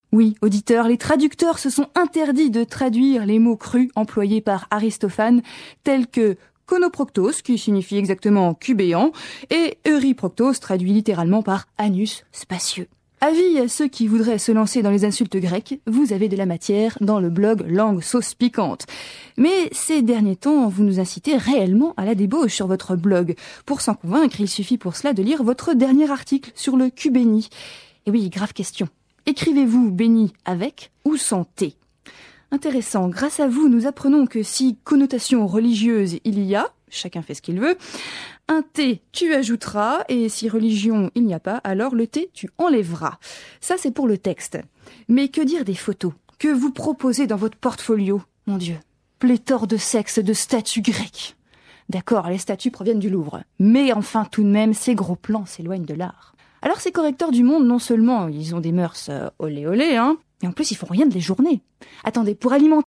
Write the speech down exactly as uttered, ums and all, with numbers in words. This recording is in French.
Oui, auditeurs, les traducteurs se sont interdits de traduire les mots crus employés par Aristophane, tels que konoproctos, qui signifie exactement cubéant, et euryproctos, traduit littéralement par anus spacieux. Avis à ceux qui voudraient se lancer dans les insultes grecques, vous avez de la matière dans le blog Langue Sauce Piquante. Mais ces derniers temps, vous nous incitez réellement à la débauche sur votre blog. Pour s'en convaincre, il suffit pour cela de lire votre dernier article sur le cubéni. Et oui, grave question. Écrivez-vous béni avec ou sans T? Intéressant, grâce à vous, nous apprenons que si connotation religieuse il y a, chacun fait ce qu'il veut, un T tu ajouteras, et si religion il n'y a pas, alors le T tu enlèveras. Ça c'est pour le texte. Mais que dire des photos que vous proposez dans votre portfolio? Mon Dieu, pléthore de sexes, de statues grecques. D'accord, les statues proviennent du Louvre, mais enfin tout de même, ces gros plans s'éloignent de l'art. Alors ces correcteurs du monde, non seulement ils ont des mœurs euh, olé olé, hein, mais en plus ils font rien de les journées. Attendez, pour alimenter